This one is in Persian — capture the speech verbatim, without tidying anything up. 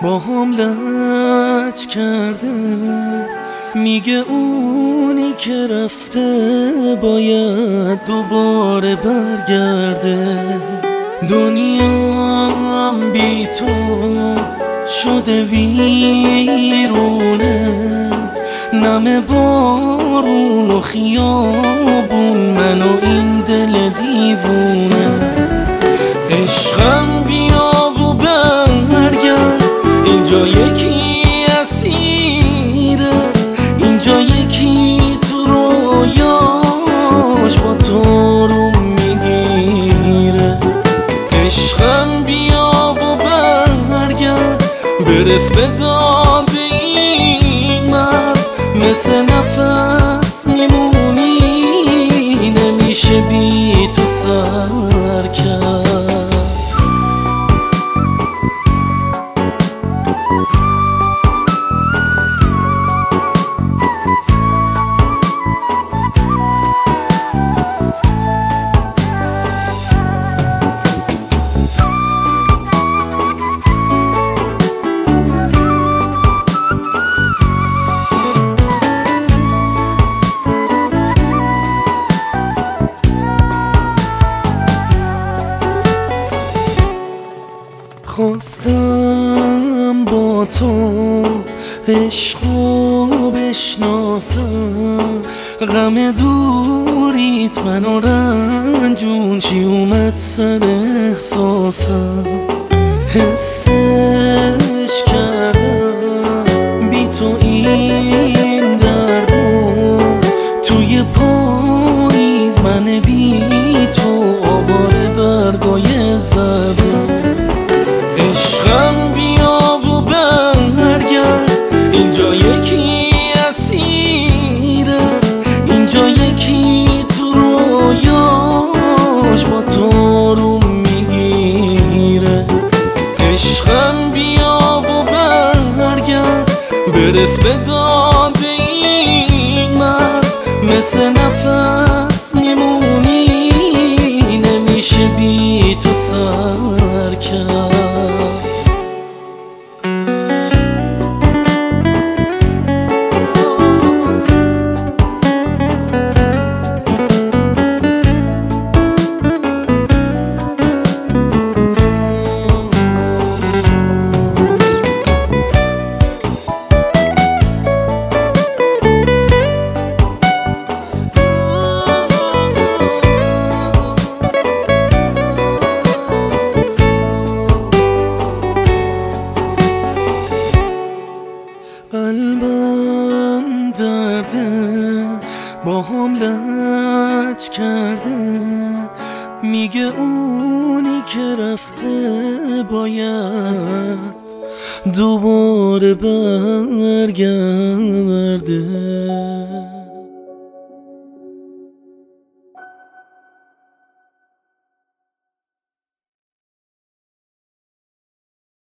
با هم لج کرده، میگه اونی که رفته باید دوباره برگرده. دنیام بی تو شده ویرونه، نم بارون و خیابون، من و این دل دیوونه. عشقم بیا و برگرد، اینجا یکی اسیره، اینجا یکی تو رویاش با تو رو میگیره. عشقم بیا و برگرد، برس به داد این مرد، مثل نفس میمونی، نمیشه بی تو سر کرد. خواستم با تو عشقو بشناسم، غم دوریت منو رنجون، چی اومد سر احساسم. حسش کردم بی تو این دردو، توی پاییز من بی تو آواره برگای زردو. عشقم بیا و برگرد، اینجا یکی اسیره، اینجا یکی تو رویاش با تو رو میگیره. عشقم بیا و برگرد، برس به داد این مرد، مثل نفس میمونی، نمیشه بی تو سر کرد. قلبم درده، با هم لج کرده، میگه اونی که رفته باید دوباره برگرده.